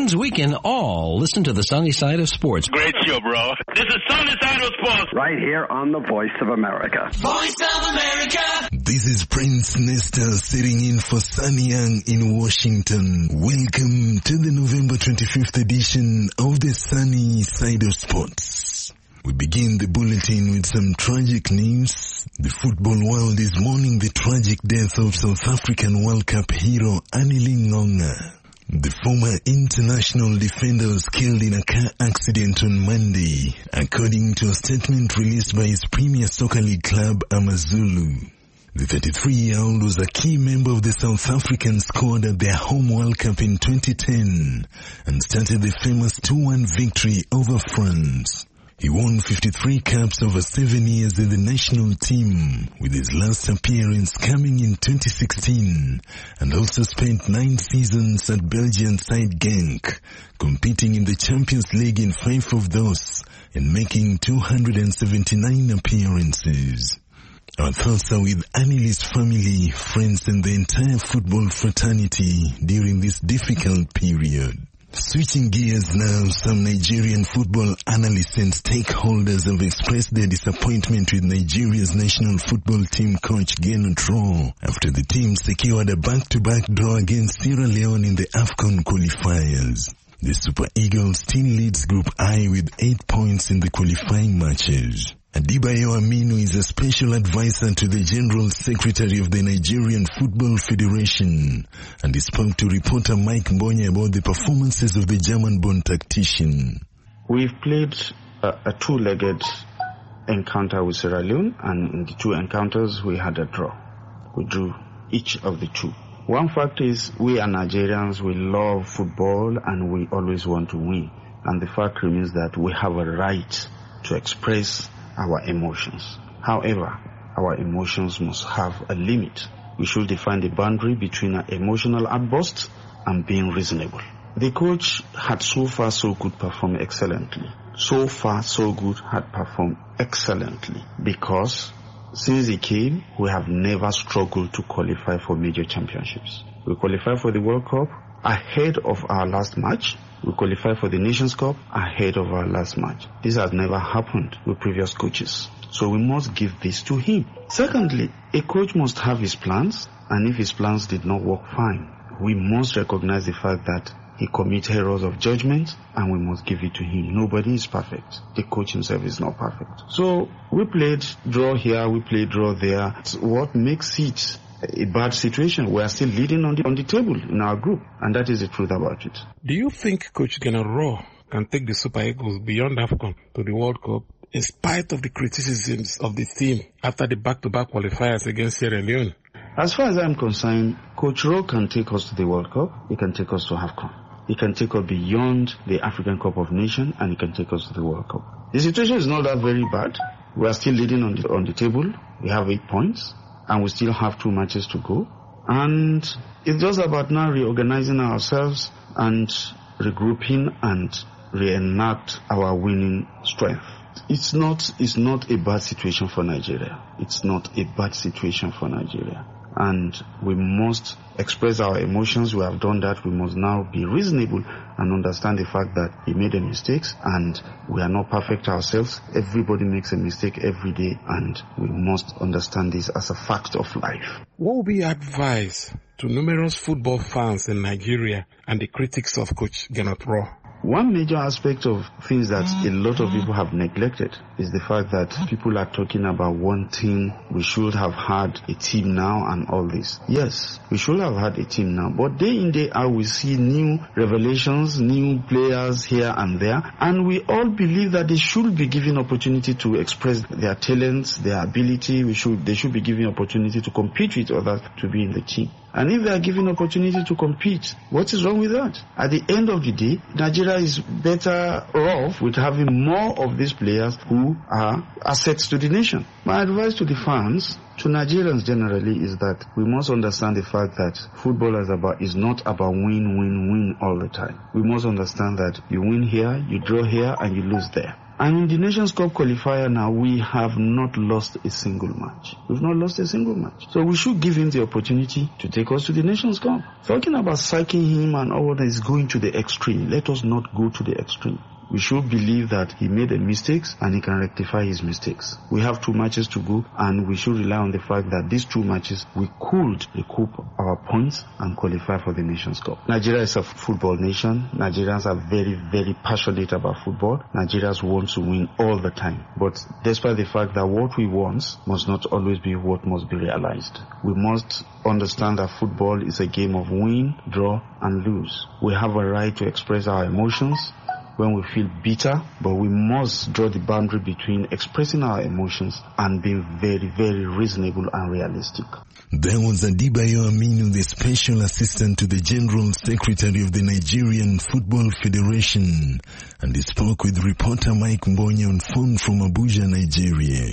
weekends, we can all listen to the sunny side of sports. Great show, bro. This is Sunny Side of Sports. Right here on the Voice of America. Voice of America. This is Prince Nesta sitting in for Sunny Young in Washington. Welcome to the November 25th edition of the Sunny Side of Sports. We begin the bulletin with some tragic news. The football world is mourning the tragic death of South African World Cup hero Annelie Ngqongqa. The former international defender was killed in a car accident on Monday, according to a statement released by his Premier Soccer League club Amazulu. The 33-year-old was a key member of the South African squad at their home World Cup in 2010 and started the famous 2-1 victory over France. He won 53 caps over 7 years in the national team, with his last appearance coming in 2016, and also spent 9 seasons at Belgian side Genk, competing in the Champions League in 5 of those, and making 279 appearances. Our thoughts are with Annelie's family, friends, and the entire football fraternity during this difficult period. Switching gears now, some Nigerian football analysts and stakeholders have expressed their disappointment with Nigeria's national football team coach Gernot Rohr after the team secured a back-to-back draw against Sierra Leone in the AFCON qualifiers. The Super Eagles still leads Group I with 8 points in the qualifying matches. Adebayo Aminu is a special advisor to the General Secretary of the Nigerian Football Federation, and he spoke to reporter Mike Mbonya about the performances of the German-born tactician. We've played a two-legged encounter with Sierra Leone, and in the 2 encounters we had a draw. We drew each of the 2. One fact is we are Nigerians, we love football and we always want to win. And the fact remains that we have a right to express our emotions. However, our emotions must have a limit. We should define the boundary between an emotional outburst and being reasonable. The coach had so far so good performed excellently. So far so good had performed excellently because since he came, we have never struggled to qualify for major championships. We qualified for the World Cup ahead of our last match. We qualified for the Nations Cup ahead of our last match. This has never happened with previous coaches. So we must give this to him. Secondly, a coach must have his plans, and if his plans did not work, fine. We must recognize the fact that he commits errors of judgment, and we must give it to him. Nobody is perfect. The coach himself is not perfect. So we played draw here, we played draw there. What makes it a bad situation? We are still leading on the table in our group, and that is the truth about it. Do you think Coach Gernot Rohr can take the Super Eagles beyond AFCON to the World Cup in spite of the criticisms of the team after the back-to-back qualifiers against Sierra Leone? As far as I'm concerned, Coach Rohr can take us to the World Cup, he can take us to AFCON. He can take us beyond the African Cup of Nations, and he can take us to the World Cup. The situation is not that very bad. We are still leading on the table. We have 8 points. And we still have 2 matches to go. And it's just about now reorganizing ourselves and regrouping and reenact our winning strength. It's not a bad situation for Nigeria. It's not a bad situation for Nigeria. And we must express our emotions. We have done that. We must now be reasonable and understand the fact that he made a mistake and we are not perfect ourselves. Everybody makes a mistake every day, and we must understand this as a fact of life. What would be your advice to numerous football fans in Nigeria and the critics of Coach Gernot Rohr? One major aspect of things that a lot of people have neglected is the fact that people are talking about wanting we should have had a team now and all this. Yes, we should have had a team now, but day in, day out we see new revelations, new players here and there, and we all believe that they should be given opportunity to express their talents, their ability. They should be given opportunity to compete with others to be in the team. And if they are given opportunity to compete, what is wrong with that? At the end of the day, Nigeria is better off with having more of these players who are assets to the nation. My advice to the fans, to Nigerians generally, is that we must understand the fact that football is not about win all the time. We must understand that you win here, you draw here, and you lose there. And in the Nations Cup qualifier now, we have not lost a single match. We've not lost a single match. So we should give him the opportunity to take us to the Nations Cup. Talking about sacking him and all that is going to the extreme. Let us not go to the extreme. We should believe that he made a mistakes and he can rectify his mistakes. We have 2 matches to go, and we should rely on the fact that these 2 matches we could recoup our points and qualify for the Nations Cup. Nigeria is a football nation. Nigerians are very, very passionate about football. Nigerians want to win all the time. But despite the fact that what we want must not always be what must be realized. We must understand that football is a game of win, draw, and lose. We have a right to express our emotions when we feel bitter, but we must draw the boundary between expressing our emotions and being very, very reasonable and realistic. There was Adebayo Aminu, the Special Assistant to the General Secretary of the Nigerian Football Federation, and he spoke with reporter Mike Mbonye on phone from Abuja, Nigeria.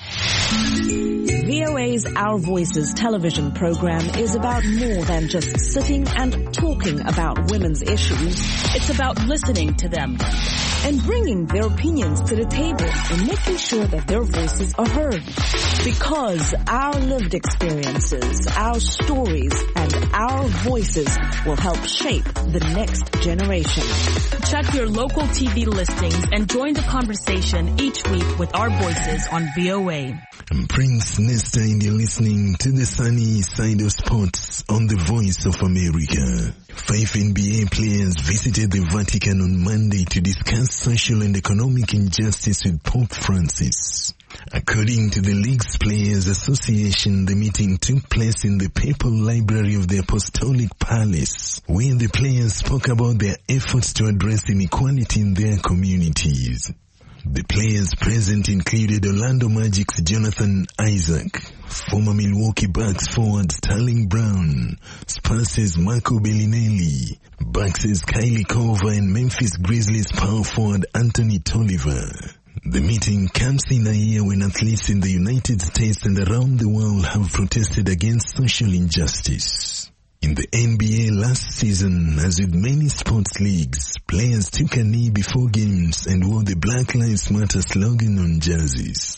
VOA's Our Voices television program is about more than just sitting and talking about women's issues. It's about listening to them and bringing their opinions to the table and making sure that their voices are heard. Because our lived experiences, our stories, and our voices will help shape the next generation. Check your local TV listings and join the conversation each week with Our Voices on VOA. I'm Prince Nesta, and you're listening to the sunny side of sports on the Voice of America. 5 NBA players visited the Vatican on Monday to discuss social and economic injustice with Pope Francis. According to the League's Players Association, the meeting took place in the Papal Library of the Apostolic Palace, where the players spoke about their efforts to address inequality in their communities. The players present included Orlando Magic's Jonathan Isaac, former Milwaukee Bucks forward Sterling Brown, Spurs' Marco Bellinelli, Bucks' Kylie Korver, and Memphis Grizzlies power forward Anthony Tolliver. The meeting comes in a year when athletes in the United States and around the world have protested against social injustice. In the NBA last season, as with many sports leagues, players took a knee before games and wore the Black Lives Matter slogan on jerseys.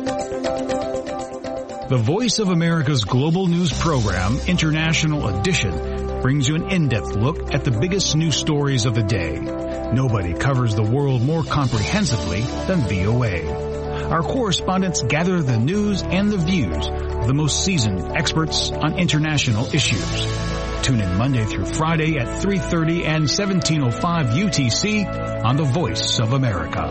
The Voice of America's global news program, International Edition, brings you an in-depth look at the biggest news stories of the day. Nobody covers the world more comprehensively than VOA. Our correspondents gather the news and the views of the most seasoned experts on international issues. Tune in Monday through Friday at 3:30 and 17:05 UTC on the Voice of America.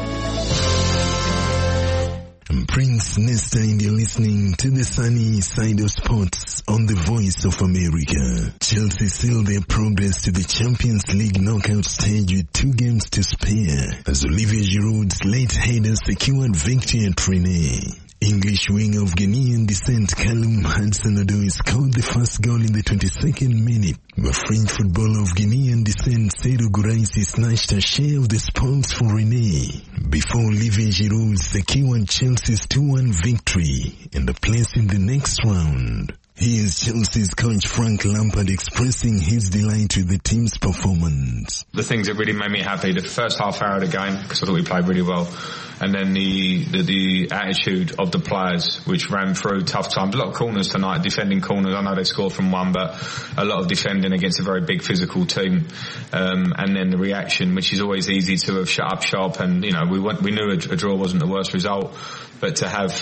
I'm Prince Nesta, and you're listening to the sunny side of sports on the Voice of America. Chelsea sealed their progress to the Champions League knockout stage with 2 games to spare, as Olivier Giroud's late header secured victory at Rennes. English winger of Ghanaian descent Callum Hudson-Odoi scored the first goal in the 22nd minute, but French footballer of Ghanaian descent Seydou Gouraïsi snatched a share of the spoils for Rennes before Olivier Giroud secured Chelsea's 2-1 victory and a place in the next round. Here's Chelsea's coach Frank Lampard expressing his delight with the team's performance. The things that really made me happy, the first half hour of the game, because I thought we played really well, and then the attitude of the players, which ran through tough times. A lot of corners tonight, defending corners. I know they scored from one, but a lot of defending against a very big physical team. And then the reaction, which is always easy to have shut up shop, and we knew a draw wasn't the worst result, but to have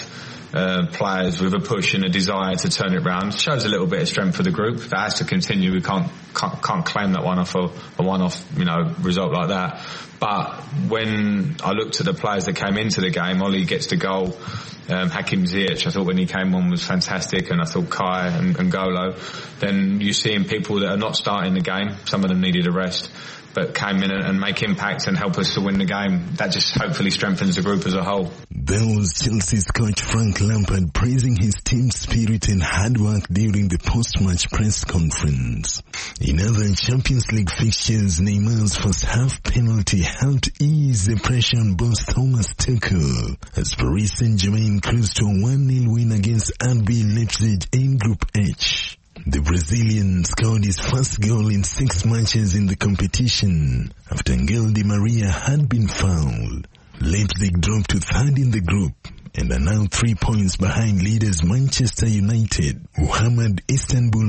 players with a push and a desire to turn it around shows a little bit of strength for the group. That has to continue. We can't claim that one off a one-off result like that. But when I looked at the players that came into the game, Ollie gets the goal. Hakim Ziyech, I thought when he came on was fantastic, and I thought Kai and Golo. Then you're seeing people that are not starting the game. Some of them needed a rest, but came in and make impact and help us to win the game. That just hopefully strengthens the group as a whole. There was Chelsea's coach Frank Lampard praising his team's spirit and hard work during the post-match press conference. In other Champions League fixtures, Neymar's first half penalty helped ease the pressure on boss Thomas Tuchel as Paris Saint-Germain cruised to a 1-0 win against RB Leipzig in Group H. The Brazilian scored his first goal in 6 matches in the competition after Angel Di Maria had been fouled. Leipzig dropped to third in the group and are now 3 points behind leaders Manchester United, who hammered Istanbul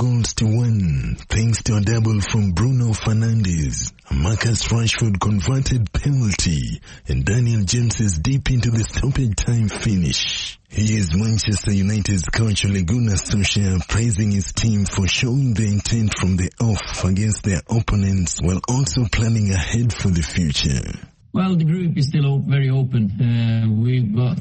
4-1 thanks to a double from Bruno Fernandes. Marcus Rashford converted penalty and Daniel James's deep into the stoppage time finish. He is Manchester United's coach Ole Gunnar Solskjaer praising his team for showing their intent from the off against their opponents while also planning ahead for the future. Well, the group is still very open. We've got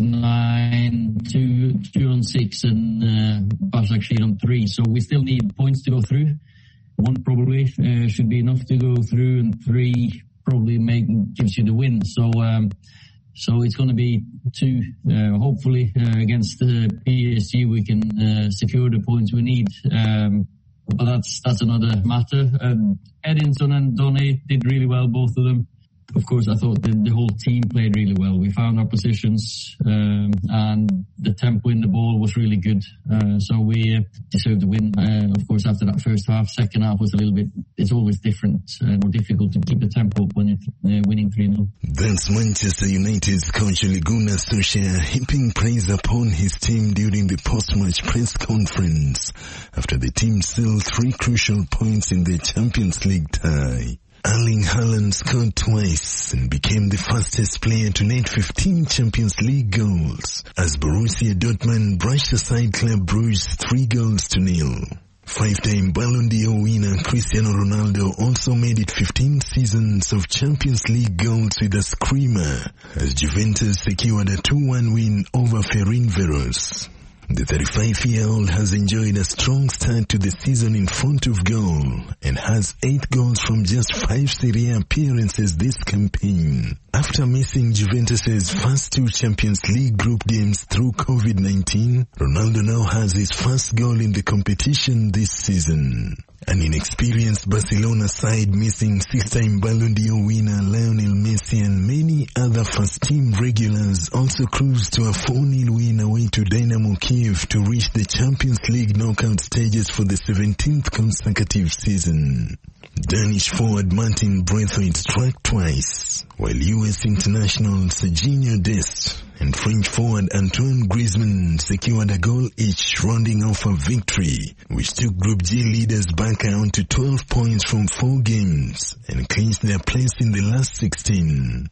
9, 2 on 6 and Başakşehir on 3. So we still need points to go through. 1 probably should be enough to go through, and 3 probably gives you the win. So it's going to be 2. Hopefully against PSG we can secure the points we need. But that's another matter. Edinson and Donny did really well, both of them. Of course, I thought the whole team played really well. We found our positions, and the tempo in the ball was really good. So we deserved the win. Of course, after that first half, second half was a little bit, it's always different, more difficult to keep the tempo up when you're winning 3-0. That's Manchester United's coach Ole Gunnar Solskjaer heaping praise upon his team during the post-match press conference after the team sealed 3 crucial points in the Champions League tie. Erling Haaland scored twice and became the fastest player to net 15 Champions League goals as Borussia Dortmund brushed aside Club Brugge's 3-0. 5-time Ballon d'Or winner Cristiano Ronaldo also made it 15 seasons of Champions League goals with a screamer as Juventus secured a 2-1 win over Ferencváros. The 35-year-old has enjoyed a strong start to the season in front of goal and has 8 goals from just 5 Serie A appearances this campaign. After missing Juventus's first 2 Champions League group games through COVID-19, Ronaldo now has his first goal in the competition this season. An inexperienced Barcelona side missing 6-time Ballon d'Or winner Lionel Messi and many other first-team regulars also cruised to a 4-0 win away to Dynamo Kiev to reach the Champions League knockout stages for the 17th consecutive season. Danish forward Martin Braithwaite struck twice, while US international Serginho Dest and French forward Antoine Griezmann secured a goal each, rounding off a victory, which took Group G leaders back around to 12 points from 4 games and clinched their place in the last 16.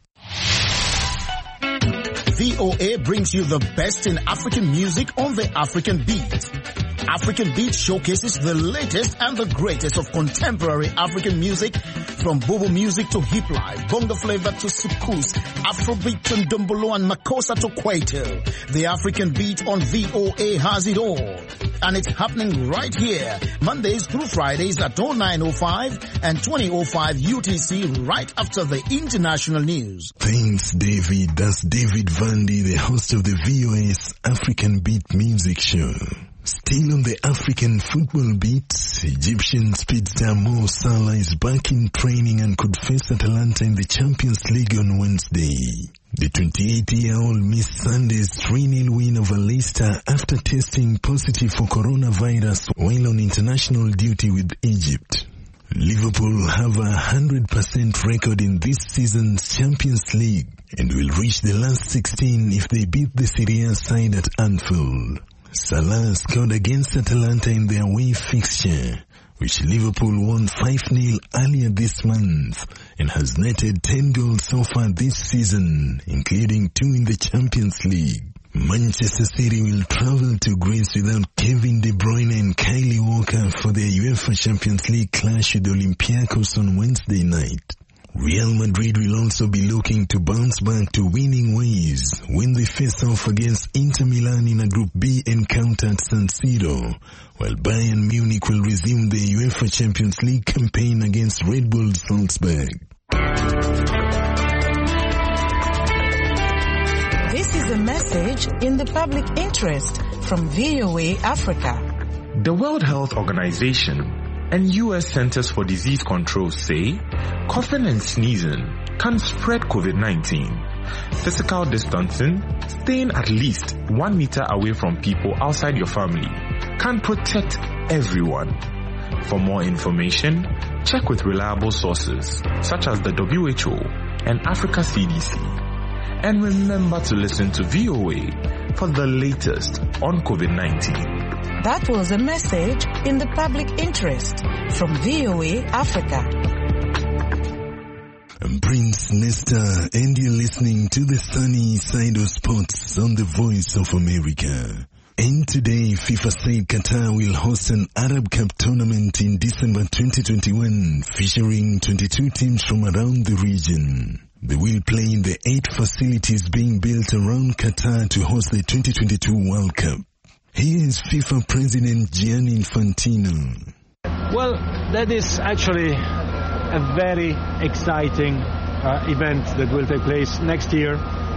VOA brings you the best in African music on the African Beat. African Beat showcases the latest and the greatest of contemporary African music, from Bobo music to hip life, bongo flavor to soukous, Afrobeat to Ndombolo and Makossa to Kwaito. The African Beat on VOA has it all. And it's happening right here, Mondays through Fridays at 09:05 and 20:05 UTC, right after the international news. Thanks, David. That's David Vandy, the host of the VOA's African Beat Music Show. Still on the African football beat, Egyptian speedster Mo Salah is back in training and could face Atalanta in the Champions League on Wednesday. The 28-year-old missed Sunday's 3-0 win over Leicester after testing positive for coronavirus while on international duty with Egypt. Liverpool have a 100% record in this season's Champions League and will reach the last 16 if they beat the Serie A side at Anfield. Salah scored against Atalanta in their away fixture, which Liverpool won 5-0 earlier this month, and has netted 10 goals so far this season, including 2 in the Champions League. Manchester City will travel to Greece without Kevin De Bruyne and Kyle Walker for their UEFA Champions League clash with Olympiacos on Wednesday night. Real Madrid will also be looking to bounce back to winning ways when they face off against Inter Milan in a Group B encounter at San Siro, while Bayern Munich will resume their UEFA Champions League campaign against Red Bull Salzburg. This is a message in the public interest from VOA Africa. The World Health Organization and U.S. Centers for Disease Control say coughing and sneezing can spread COVID-19. Physical distancing, staying at least 1 meter away from people outside your family, can protect everyone. For more information, check with reliable sources such as the WHO and Africa CDC. And remember to listen to VOA for the latest on COVID-19. That was a message in the public interest from VOA Africa. I'm Prince Nesta, and you're listening to the sunny side of sports on the Voice of America. And today, FIFA said Qatar will host an Arab Cup tournament in December 2021, featuring 22 teams from around the region. They will play in the 8 facilities being built around Qatar to host the 2022 World Cup. Here is FIFA President Gianni Infantino. Well, that is actually a very exciting event that will take place next year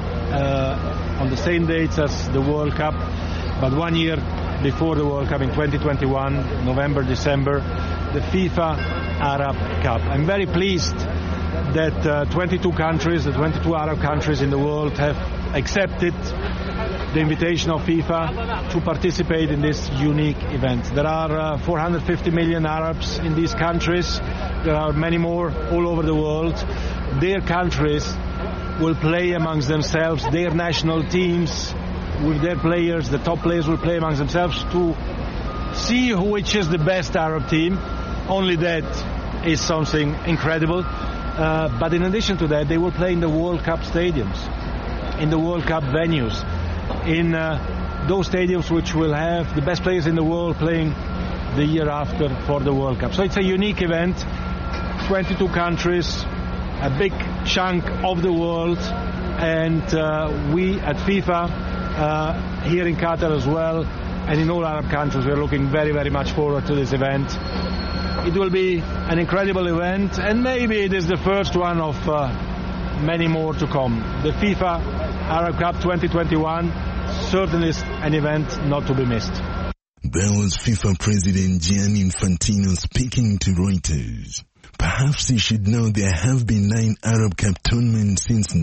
on the same dates as the World Cup, but 1 year before the World Cup in 2021, November, December, the FIFA Arab Cup. I'm very pleased that 22 countries, the 22 Arab countries in the world have accepted the invitation of FIFA to participate in this unique event. There are 450 million Arabs in these countries. There are many more all over the world. Their countries will play amongst themselves, their national teams with their players, the top players will play amongst themselves to see which is the best Arab team. Only that is something incredible. But in addition to that, they will play in the World Cup stadiums, in the World Cup venues, in those stadiums which will have the best players in the world playing the year after for the World Cup. So it's a unique event, 22 countries, a big chunk of the world, and we at FIFA, here in Qatar as well, and in all Arab countries, we're looking very, very much forward to this event. It will be an incredible event, and maybe it is the first one of many more to come. The FIFA Arab Cup 2021 certainly is an event not to be missed. That was FIFA President Gianni Infantino speaking to Reuters. Perhaps you should know there have been 9 Arab Cup tournaments since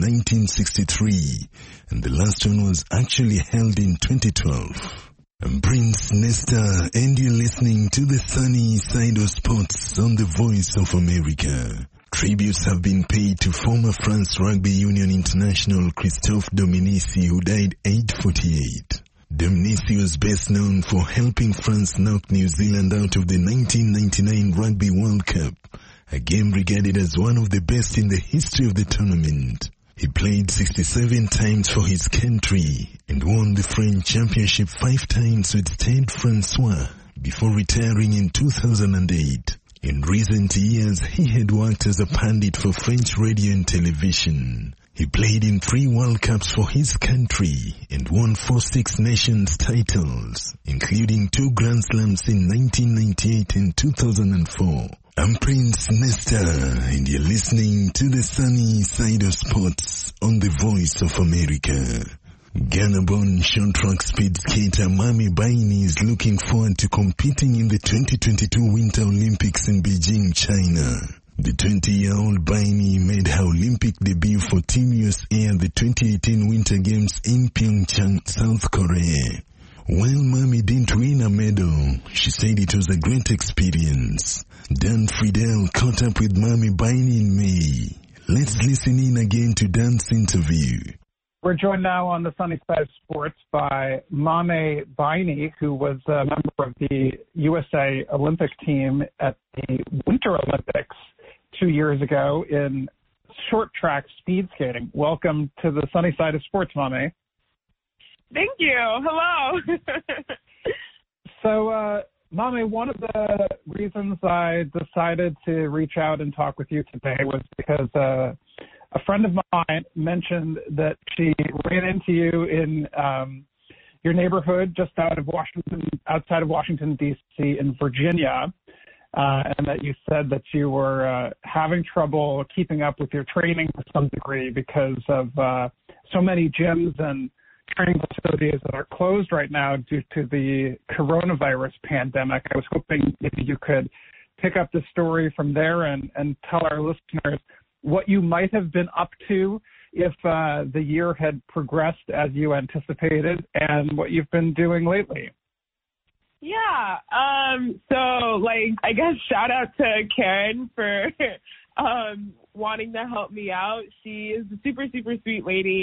1963, and the last one was actually held in 2012. I'm Prince Nesta, and you're listening to the sunny side of sports on the Voice of America. Tributes have been paid to former France Rugby Union international Christophe Dominici, who died aged 48. Dominici was best known for helping France knock New Zealand out of the 1999 Rugby World Cup, a game regarded as one of the best in the history of the tournament. He played 67 times for his country and won the French Championship 5 times with Stade François before retiring in 2008. In recent years, he had worked as a pundit for French radio and television. He played in 3 World Cups for his country and won 4 Six Nations titles, including 2 Grand Slams in 1998 and 2004. I'm Prince Nesta, and you're listening to the sunny side of sports on the Voice of America. Ghana-born short track speed skater Mami Baini is looking forward to competing in the 2022 Winter Olympics in Beijing, China. The 20-year-old Baini made her Olympic debut for Team USA at the 2018 Winter Games in Pyeongchang, South Korea. While Mami didn't win a medal, she said it was a great experience. Dan Friedel caught up with Mami Baini in May. Let's listen in again to Dan's interview. We're joined now on the sunny side of sports by Mami Baini, who was a member of the USA Olympic team at the Winter Olympics 2 years ago in short track speed skating. Welcome to the sunny side of sports, Mami. Thank you. Hello. So, Mami, one of the reasons I decided to reach out and talk with you today was because a friend of mine mentioned that she ran into you in your neighborhood just outside of Washington, D.C. in Virginia, and that you said that you were having trouble keeping up with your training to some degree because of so many gyms and training facilities that are closed right now due to the coronavirus pandemic. I was hoping maybe you could pick up the story from there and tell our listeners what you might have been up to if the year had progressed as you anticipated and what you've been doing lately. Yeah. So, I guess shout out to Karen for wanting to help me out. She is a super, super sweet lady.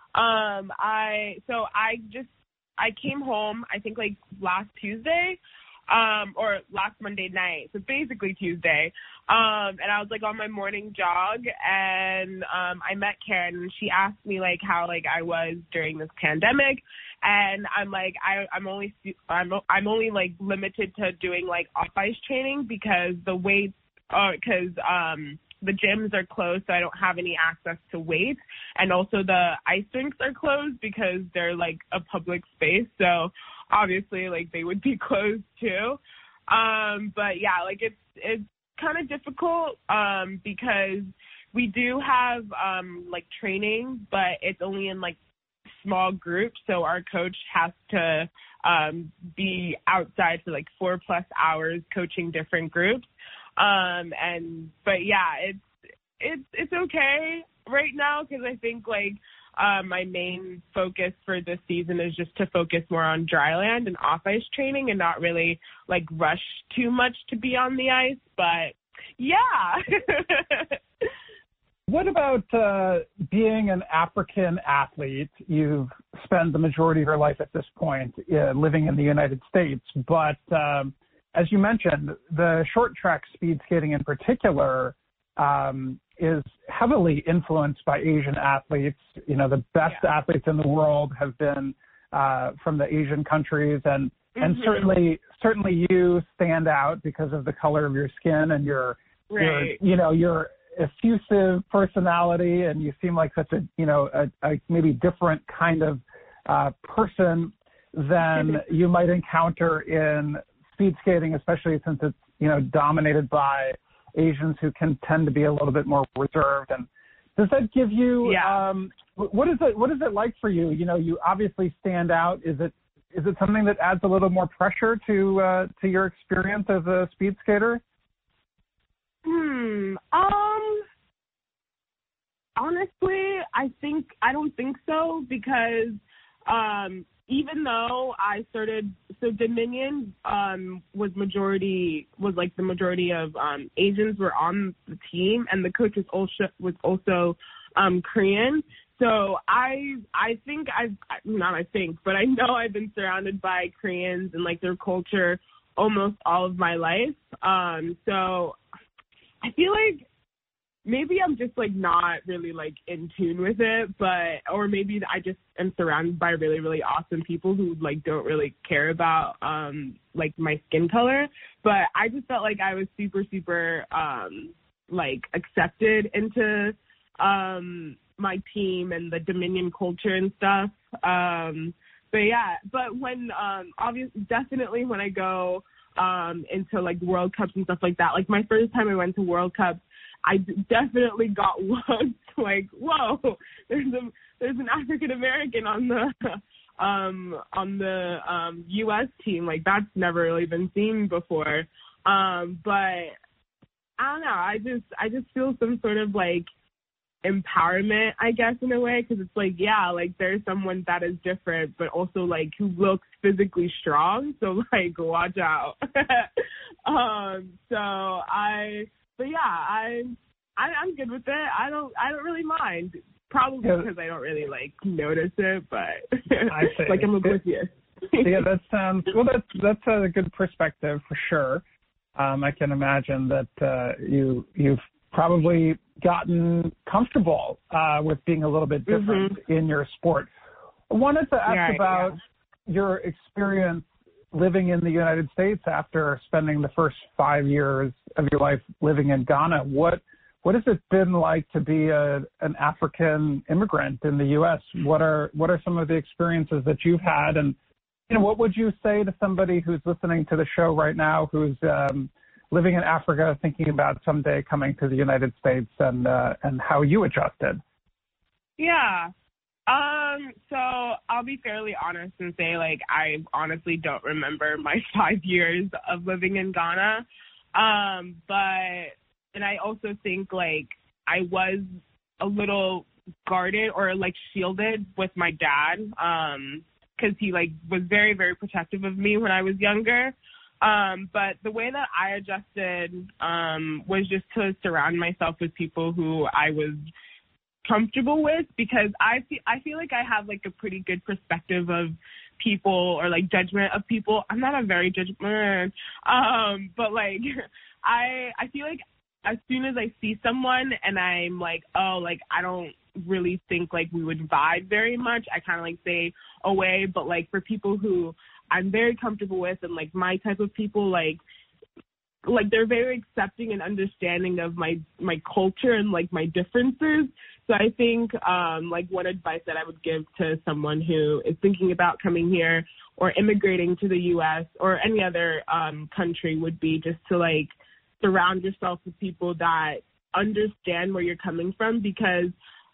I came home, I think like last Tuesday, or last Monday night, so basically Tuesday, and I was like on my morning jog, and I met Karen, and she asked me like how like I was during this pandemic, and I'm like I'm only like limited to doing like off ice training because the weights the gyms are closed, so I don't have any access to weights, and also the ice rinks are closed because they're like a public space, so obviously like they would be closed too. But yeah, like it's kind of difficult because we do have like training, but it's only in like small groups, so our coach has to be outside for like 4+ hours coaching different groups. But yeah, it's okay right now because I think like my main focus for this season is just to focus more on dry land and off ice training and not really like rush too much to be on the ice. But yeah. What about being an African athlete? You've spent the majority of your life at this point living in the United States, but as you mentioned, the short track speed skating in particular is heavily influenced by Asian athletes. You know, the best athletes in the world have been from the Asian countries, and certainly you stand out because of the color of your skin and your effusive personality, and you seem like such a maybe different kind of person than you might encounter in speed skating, especially since it's dominated by Asians who can tend to be a little bit more reserved. And does that give you what is it like for you? You obviously stand out. Is it something that adds a little more pressure to your experience as a speed skater? Honestly, I don't think so, because even though I started, so Dominion was like the majority of Asians were on the team, and the coach was also Korean. So I know I've been surrounded by Koreans and like their culture almost all of my life. So I feel like maybe I'm just like not really like in tune with it, or maybe I just am surrounded by really, really awesome people who like don't really care about like my skin color. But I just felt like I was super, super like accepted into my team and the Dominion culture and stuff. But when definitely when I go into like World Cups and stuff like that, like my first time I went to World Cups, I definitely got looked like, whoa, there's an African American on the U.S. team. Like, that's never really been seen before. But I don't know. I just feel some sort of like empowerment, I guess, in a way, because it's like, yeah, like there's someone that is different, but also like who looks physically strong. So like, watch out. I'm good with it. I don't really mind. Probably because I don't really like notice it, but like I'm oblivious. Yeah, that's a good perspective for sure. I can imagine that you've probably gotten comfortable with being a little bit different in your sport. I wanted to ask about your experience living in the United States after spending the first 5 years of your life living in Ghana. What has it been like to be an African immigrant in the U.S.? What are some of the experiences that you've had, and what would you say to somebody who's listening to the show right now who's living in Africa, thinking about someday coming to the United States, and how you adjusted? Yeah. So I'll be fairly honest and say, like, I honestly don't remember my 5 years of living in Ghana. And I also think, like, I was a little guarded or, like, shielded with my dad, because he, like, was very, very protective of me when I was younger. But the way that I adjusted was just to surround myself with people who I was comfortable with, because I feel like I have like a pretty good perspective of people, or like judgment of people. I'm not a very judgment, but like I feel like as soon as I see someone and I'm like, oh, like I don't really think like we would vibe very much, I kind of like stay away. But like for people who I'm very comfortable with and like my type of people, like they're very accepting and understanding of my culture and like my differences. So I think like one advice that I would give to someone who is thinking about coming here or immigrating to the U.S. or any other country would be just to like surround yourself with people that understand where you're coming from, because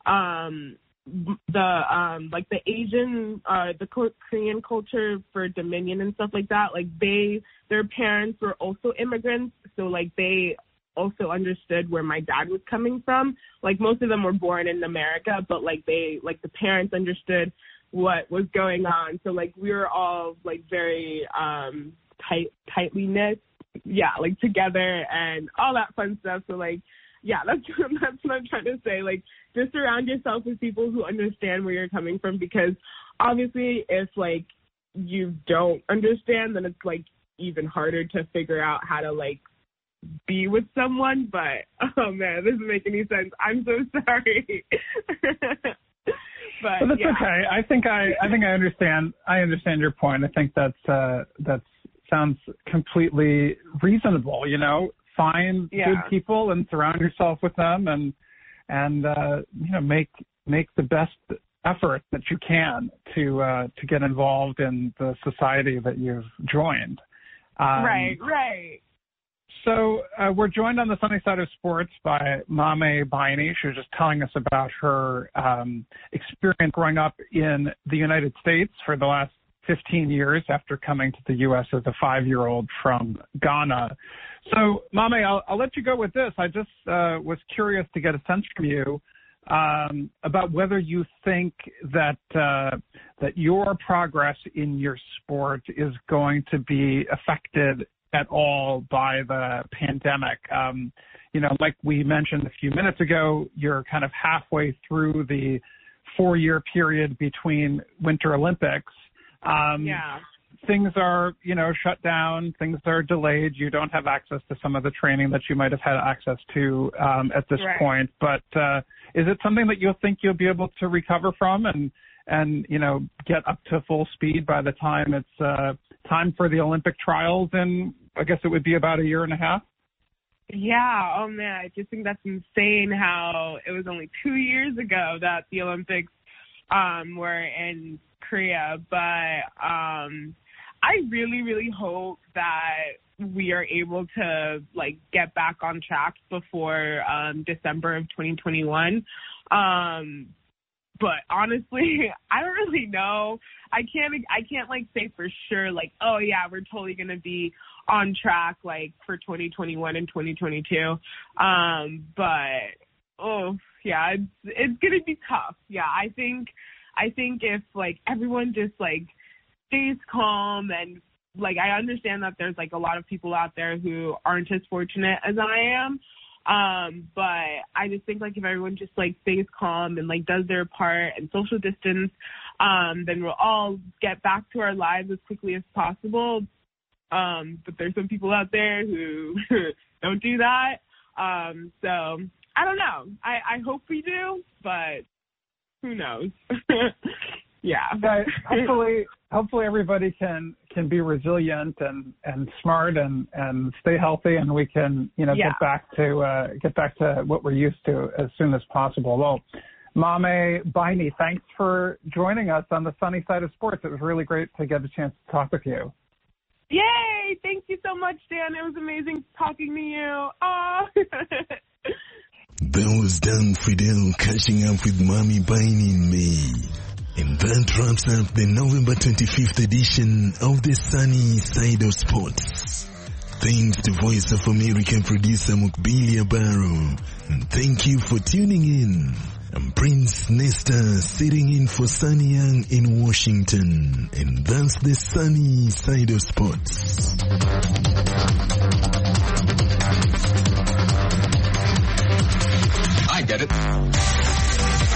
the Asian, the Korean culture for Dominion and stuff like that, like their parents were also immigrants, so like they also understood where my dad was coming from. Like most of them were born in America, but like the parents understood what was going on. So like we were all like very tightly knit, like together and all that fun stuff. So like that's what I'm trying to say. Like, just surround yourself with people who understand where you're coming from, because obviously if like you don't understand, then it's like even harder to figure out how to like be with someone. But oh man, this doesn't make any sense. I'm so sorry. But that's okay. I think I understand. I understand your point. I think that sounds completely reasonable. You know, find good people and surround yourself with them, and you know, make the best effort that you can to get involved in the society that you've joined. Right. So we're joined on the sunny side of sports by Mame Baini. She was just telling us about her experience growing up in the United States for the last 15 years after coming to the U.S. as a 5-year-old from Ghana. So, Mame, I'll let you go with this. I just was curious to get a sense from you about whether you think that your progress in your sport is going to be affected at all by the pandemic. You know, like we mentioned a few minutes ago, you're kind of halfway through the 4-year period between Winter Olympics. Things are, you know, shut down. Things are delayed. You don't have access to some of the training that you might have had access to at this point. But is it something that you think you'll be able to recover from and you know, get up to full speed by the time it's time for the Olympic trials in, I guess it would be about 1.5 years? Yeah. Oh man, I just think that's insane how it was only 2 years ago that the Olympics were in Korea. But I really, really hope that we are able to like get back on track before December of 2021. But honestly, I don't really know. I can't like say for sure like, oh yeah, we're totally gonna be on track like for 2021 and 2022. But oh yeah, it's gonna be tough. Yeah, I think if like everyone just like stays calm, and like I understand that there's like a lot of people out there who aren't as fortunate as I am. But I just think like if everyone just like stays calm and like does their part and social distance, then we'll all get back to our lives as quickly as possible. But there's some people out there who don't do that. So I don't know. I hope we do, but who knows? Yeah. But hopefully everybody can be resilient and smart and stay healthy, and we can, you know, get back to what we're used to as soon as possible. Well, Mame Baini, thanks for joining us on the sunny side of sports. It was really great to get a chance to talk with you. Yay! Thank you so much, Dan. It was amazing talking to you. That was Dan Fidel catching up with Mame Baini in May. And that wraps up the November 25th edition of the Sunny Side of Sports. Thanks to Voice of America producer Mukbilia Barrow. And thank you for tuning in. I'm Prince Nesta, sitting in for Sunny Young in Washington. And that's the Sunny Side of Sports. I get it.